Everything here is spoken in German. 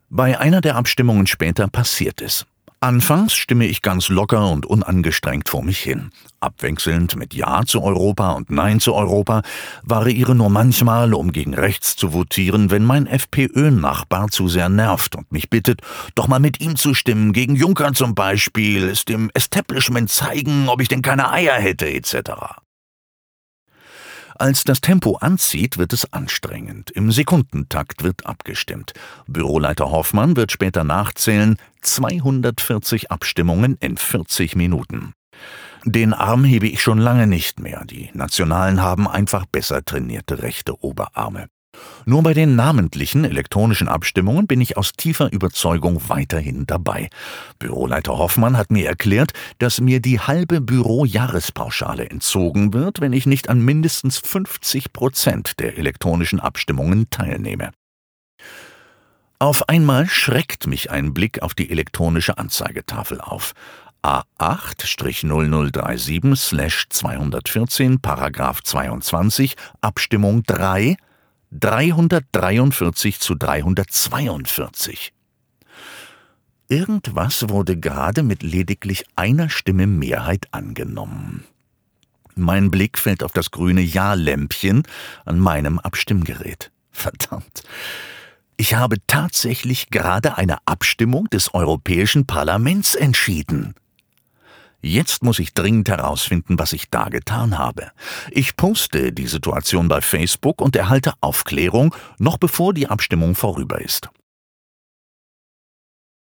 Bei einer der Abstimmungen später passiert es. Anfangs stimme ich ganz locker und unangestrengt vor mich hin. Abwechselnd mit Ja zu Europa und Nein zu Europa, variiere nur manchmal, um gegen rechts zu votieren, wenn mein FPÖ-Nachbar zu sehr nervt und mich bittet, doch mal mit ihm zu stimmen, gegen Juncker zum Beispiel, es dem Establishment zeigen, ob ich denn keine Eier hätte, etc. Als das Tempo anzieht, wird es anstrengend. Im Sekundentakt wird abgestimmt. Büroleiter Hoffmann wird später nachzählen: 240 Abstimmungen in 40 Minuten. Den Arm hebe ich schon lange nicht mehr. Die Nationalen haben einfach besser trainierte rechte Oberarme. Nur bei den namentlichen elektronischen Abstimmungen bin ich aus tiefer Überzeugung weiterhin dabei. Büroleiter Hoffmann hat mir erklärt, dass mir die halbe Büro-Jahrespauschale entzogen wird, wenn ich nicht an mindestens 50% der elektronischen Abstimmungen teilnehme. Auf einmal schreckt mich ein Blick auf die elektronische Anzeigetafel auf. A8-0037/214, Paragraph 22, Abstimmung 3, 343 zu 342. Irgendwas wurde gerade mit lediglich einer Stimme Mehrheit angenommen. Mein Blick fällt auf das grüne Ja-Lämpchen an meinem Abstimmgerät. Verdammt. Ich habe tatsächlich gerade eine Abstimmung des Europäischen Parlaments entschieden. Jetzt muss ich dringend herausfinden, was ich da getan habe. Ich poste die Situation bei Facebook und erhalte Aufklärung, noch bevor die Abstimmung vorüber ist.